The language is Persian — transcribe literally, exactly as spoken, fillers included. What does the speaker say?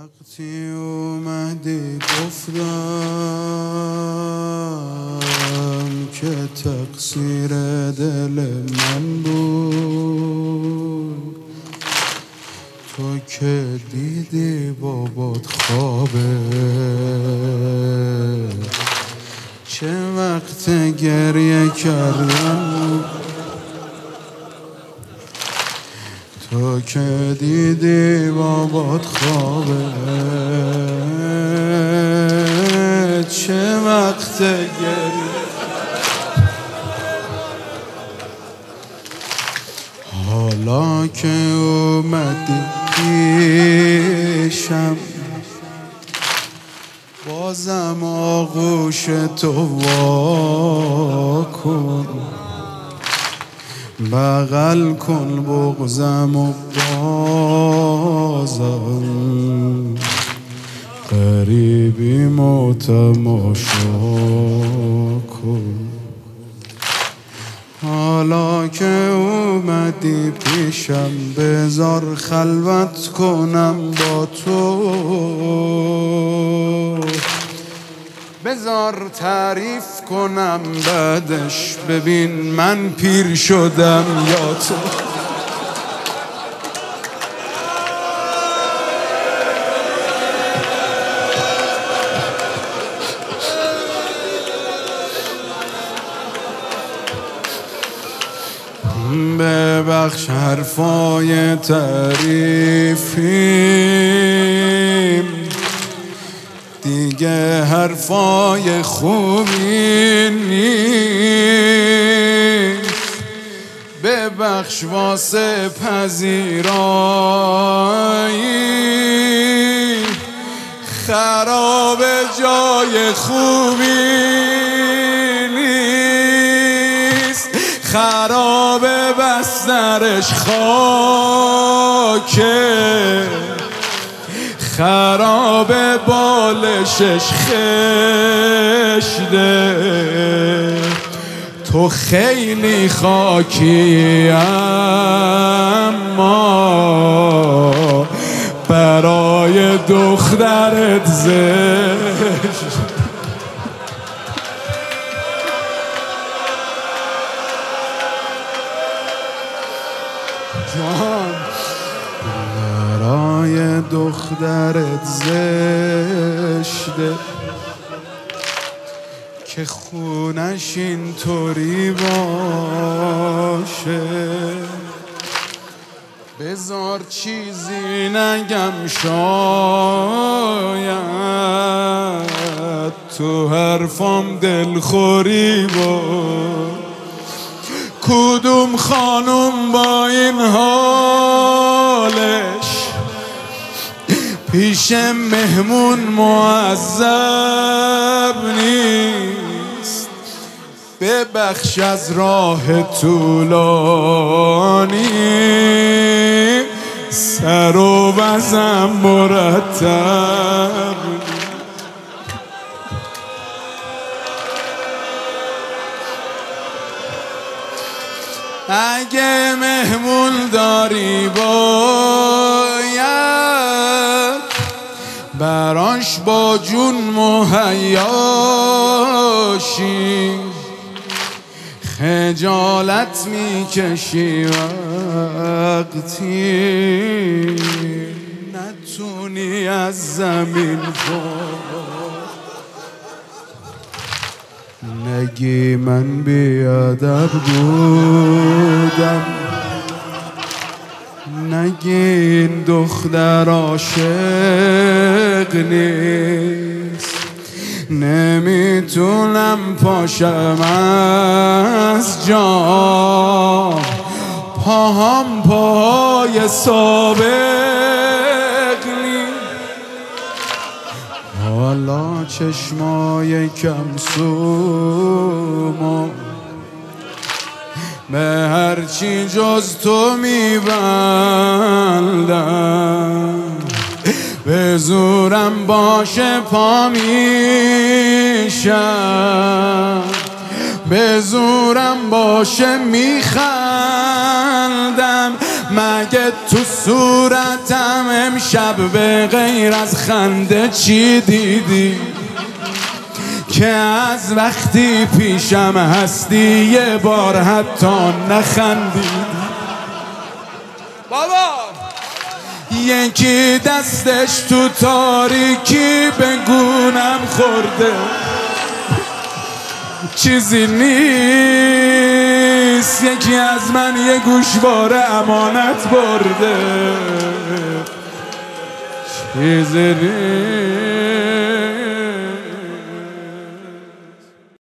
وقتی اومدی گفتم که تقصیر دل من بود، تو که دیدی بابات خوابه، چه وقت گریه کردن، تو که دیدی بابات خوابه، چه وقت گریه. حالا که اومدی پیشم بازم آغوش تو وا کن، بغل کن بغضم و بازم قریبیمو تماشا کن. حالا که اومدی پیشم بذار خلوت کنم با تو، بذار تعریف کنم بعدش ببین من پیر شدم یا تو. ببخش حرفای تعریفیم، دیگه حرفای خوبی نیست. ببخش واسه پذیرایی، خراب جای خوبی نیست. خراب بسترش خاکه، خراب بالشش خشته. تو خیلی خاکی اما برای دخترت زشت. جان برای دخترت زشته که خونش اینطوری باشه. بذار چیزی نگم شاید تو حرفام دلخوری بود. کدوم خانم با این حالش پیش مهمون معذب نیست. ببخش از راه طولانی، سر و وزم مرتب. اگه مهمون داری باید براش با جون مهیاشی. خجالت میکشی وقتی نتونی از زمین پا. نگی من بیادب بودم، نگی این دختر عاشق نیست. نمیتونم پاشم از جا، پاهم پاهای سابق نیست. حالا چشمای کم سومو به هرچی جز تو میبندم. به زورم باشه پا میشم، به زورم باشه میخندم. مگه تو صورتم امشب به غیر از خنده چی دیدی که از وقتی پیشم هستی یه بار حتی نخندیدی؟ بابا یکی دستش تو تاریکی به گونم خورده، چیزی نیست، یکی از من یه گوشواره امانت برده، چیزی نیست.